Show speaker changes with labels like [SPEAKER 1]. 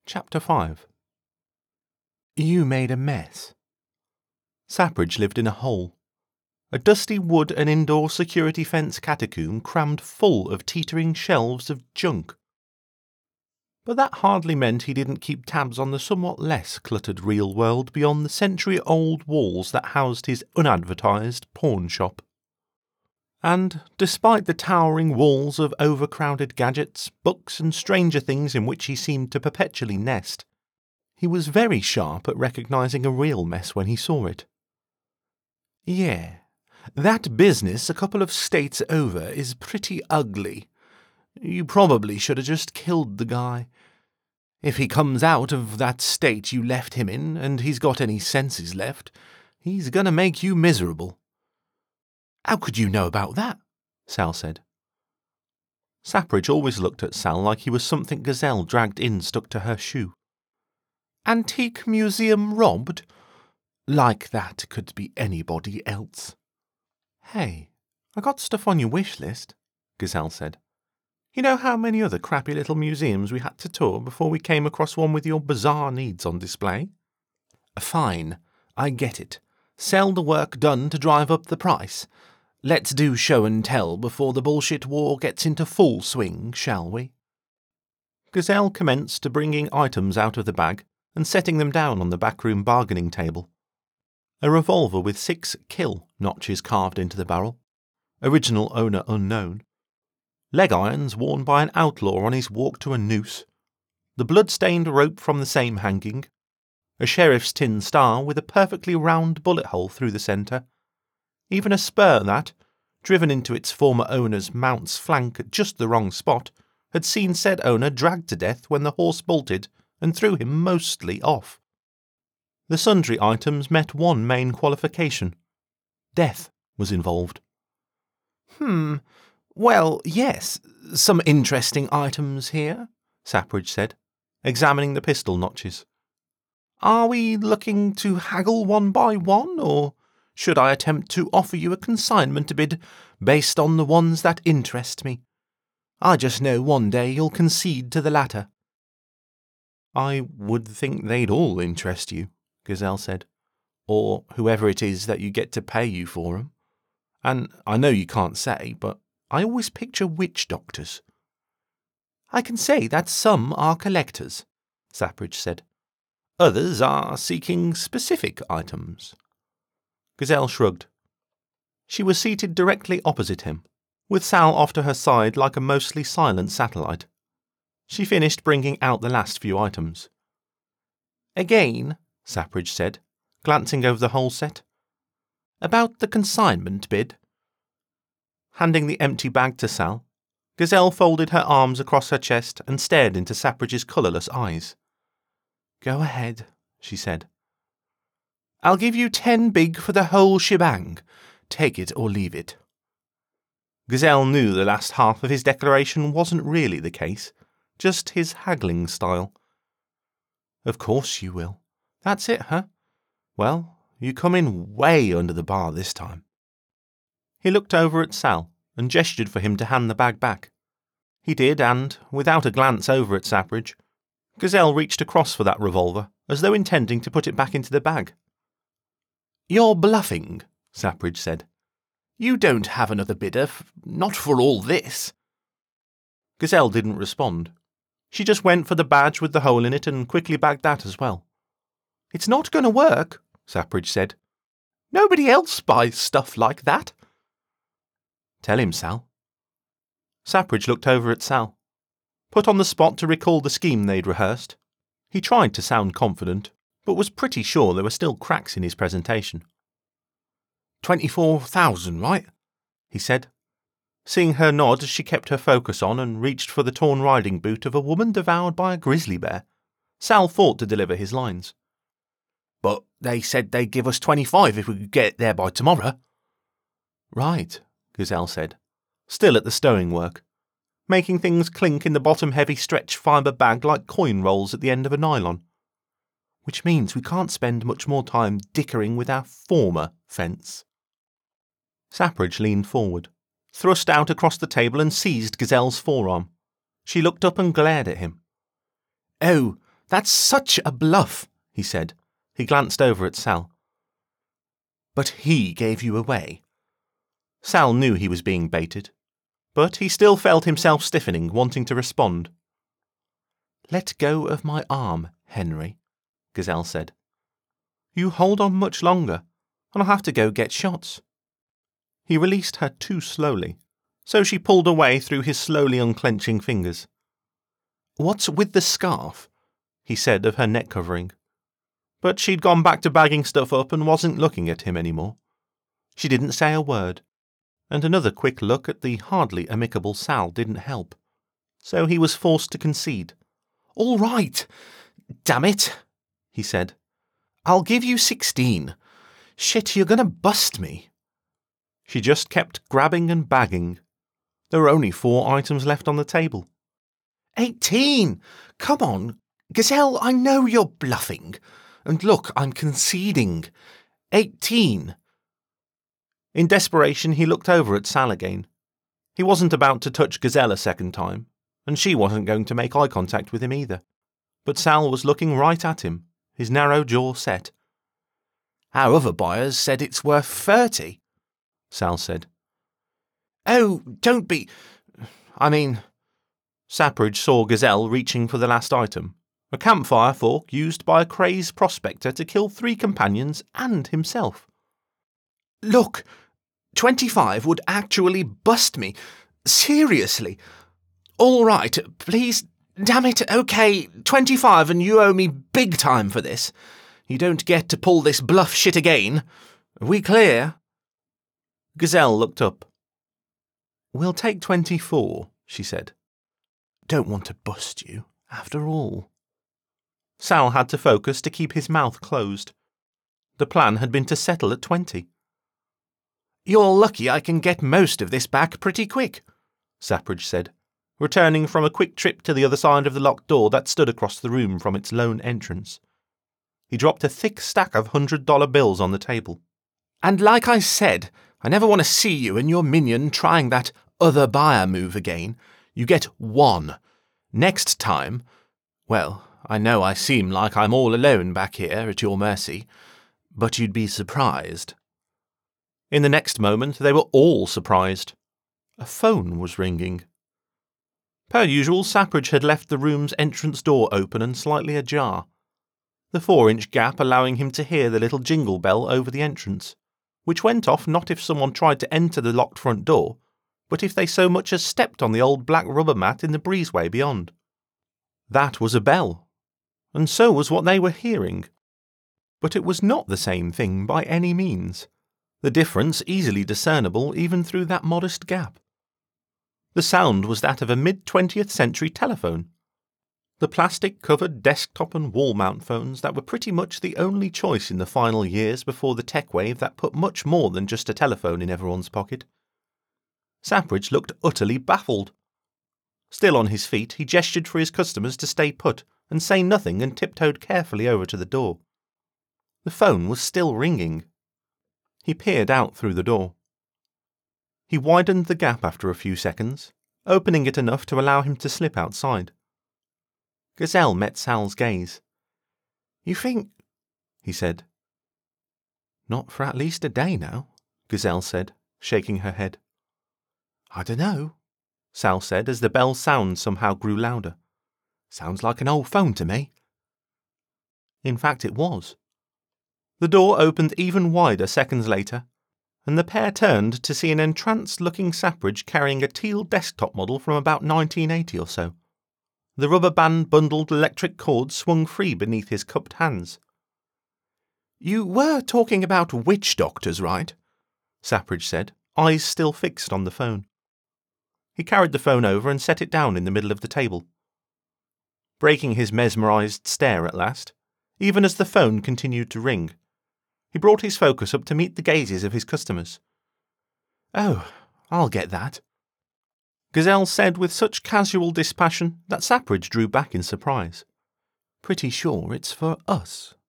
[SPEAKER 1] Chapter 5. You made a mess. Sappridge lived in a hole. A dusty wood and indoor security fence catacomb crammed full of teetering shelves of junk. But that hardly meant he didn't keep tabs on the somewhat less cluttered real world beyond the century-old walls that housed his unadvertised pawn shop. And, despite the towering walls of overcrowded gadgets, books and stranger things in which he seemed to perpetually nest, he was very sharp at recognizing a real mess when he saw it. Yeah, that business a couple of states over is pretty ugly. You probably should have just killed the guy. If he comes out of that state you left him in, and he's got any senses left, he's gonna make you miserable. How could you know about that? Sal said. Sappridge always looked at Sal like he was something Gazelle dragged in stuck to her shoe. Antique museum robbed? Like that could be anybody else. Hey, I got stuff on your wish list, Gazelle said. You know how many other crappy little museums we had to tour before we came across one with your bizarre needs on display? Fine, I get it. Sell the work done to drive up the price. Let's do show and tell before the bullshit war gets into full swing, shall we? Gazelle commenced bringing items out of the bag and setting them down on the backroom bargaining table. A revolver with 6 kill notches carved into the barrel. Original owner unknown. Leg irons worn by an outlaw on his walk to a noose. The blood-stained rope from the same hanging. A sheriff's tin star with a perfectly round bullet hole through the centre. Even a spur that, driven into its former owner's mount's flank at just the wrong spot, had seen said owner dragged to death when the horse bolted and threw him mostly off. The sundry items met one main qualification. Death was involved. Well, yes, some interesting items here, Sappridge said, examining the pistol notches. Are we looking to haggle one by one, or should I attempt to offer you a consignment bid based on the ones that interest me? I just know one day you'll concede to the latter. I would think they'd all interest you, Gazelle said, or whoever it is that you get to pay you for 'em. And I know you can't say, but I always picture witch doctors. I can say that some are collectors, Sappridge said. Others are seeking specific items. Gazelle shrugged. She was seated directly opposite him, with Sal off to her side like a mostly silent satellite. She finished bringing out the last few items. Again, Sappridge said, glancing over the whole set. About the consignment bid. Handing the empty bag to Sal, Gazelle folded her arms across her chest and stared into Sappridge's colourless eyes. Go ahead, she said. I'll give you 10 big for the whole shebang. Take it or leave it. Gazelle knew the last half of his declaration wasn't really the case, just his haggling style. Of course you will. That's it, huh? Well, you come in way under the bar this time. He looked over at Sal and gestured for him to hand the bag back. He did, and, without a glance over at Sappridge, Gazelle reached across for that revolver, as though intending to put it back into the bag. You're bluffing, Sappridge said. You don't have another bidder, not for all this. Gazelle didn't respond. She just went for the badge with the hole in it and quickly bagged that as well. It's not going to work, Sappridge said. Nobody else buys stuff like that. Tell him, Sal. Sappridge looked over at Sal, put on the spot to recall the scheme they'd rehearsed. He tried to sound confident, but was pretty sure there were still cracks in his presentation. 24,000, right? He said, seeing her nod as she kept her focus on and reached for the torn riding boot of a woman devoured by a grizzly bear. Sal fought to deliver his lines. But they said they'd give us 25 if we could get there by tomorrow. Right, Gazelle said, still at the stowing work, making things clink in the bottom-heavy stretch fibre bag like coin rolls at the end of a nylon. Which means we can't spend much more time dickering with our former fence. Sappridge leaned forward, thrust out across the table and seized Gazelle's forearm. She looked up and glared at him. Oh, That's such a bluff, he said. He glanced over at Sal. But he gave you away. Sal knew he was being baited, but he still felt himself stiffening, wanting to respond. Let go of my arm, Henry, Gazelle said. You hold on much longer, and I'll have to go get shots. He released her too slowly, so she pulled away through his slowly unclenching fingers. What's with the scarf? He said of her neck covering. But she'd gone back to bagging stuff up and wasn't looking at him anymore. She didn't say a word, and another quick look at the hardly amicable Sal didn't help. So he was forced to concede. All right, damn it, he said. I'll give you 16. Shit, you're gonna bust me. She just kept grabbing and bagging. There were only 4 items left on the table. 18! Come on, Gazelle, I know you're bluffing. And look, I'm conceding. 18. In desperation, he looked over at Sal again. He wasn't about to touch Gazelle a second time, and she wasn't going to make eye contact with him either. But Sal was looking right at him, his narrow jaw set. Our other buyers said it's worth 30, Sal said. Oh, don't be... Sapridge saw Gazelle reaching for the last item, a campfire fork used by a crazed prospector to kill 3 companions and himself. Look, 25 would actually bust me. Seriously. All right, please, damn it, okay, 25 and you owe me big time for this. You don't get to pull this bluff shit again. Are we clear? Gazelle looked up. We'll take 24, she said. Don't want to bust you, after all. Sal had to focus to keep his mouth closed. The plan had been to settle at 20. You're lucky I can get most of this back pretty quick, Sapridge said, returning from a quick trip to the other side of the locked door that stood across the room from its lone entrance. He dropped a thick stack of $100 bills on the table. And like I said, I never want to see you and your minion trying that other buyer move again. You get 1. Next time, well, I know I seem like I'm all alone back here at your mercy, but you'd be surprised. In the next moment, they were all surprised. A phone was ringing. Per usual, Sapridge had left the room's entrance door open and slightly ajar, the 4-inch gap allowing him to hear the little jingle bell over the entrance, which went off not if someone tried to enter the locked front door, but if they so much as stepped on the old black rubber mat in the breezeway beyond. That was a bell, and so was what they were hearing. But it was not the same thing by any means, the difference easily discernible even through that modest gap. The sound was that of a mid-20th century telephone. The plastic-covered desktop and wall-mount phones that were pretty much the only choice in the final years before the tech wave that put much more than just a telephone in everyone's pocket. Sapridge looked utterly baffled. Still on his feet, he gestured for his customers to stay put and say nothing and tiptoed carefully over to the door. The phone was still ringing. He peered out through the door. He widened the gap after a few seconds, opening it enough to allow him to slip outside. Gazelle met Sal's gaze. You think... he said. Not for at least a day now, Gazelle said, shaking her head. I dunno, Sal said as the bell's sound somehow grew louder. Sounds like an old phone to me. In fact, it was. The door opened even wider seconds later, and the pair turned to see an entranced-looking Sapridge carrying a teal desktop model from about 1980 or so. The rubber band-bundled electric cord swung free beneath his cupped hands. You were talking about witch doctors, right? Sapridge said, eyes still fixed on the phone. He carried the phone over and set it down in the middle of the table. Breaking his mesmerized stare at last, even as the phone continued to ring, he brought his focus up to meet the gazes of his customers. Oh, I'll get that, Gazelle said with such casual dispassion that Sapridge drew back in surprise. Pretty sure it's for us.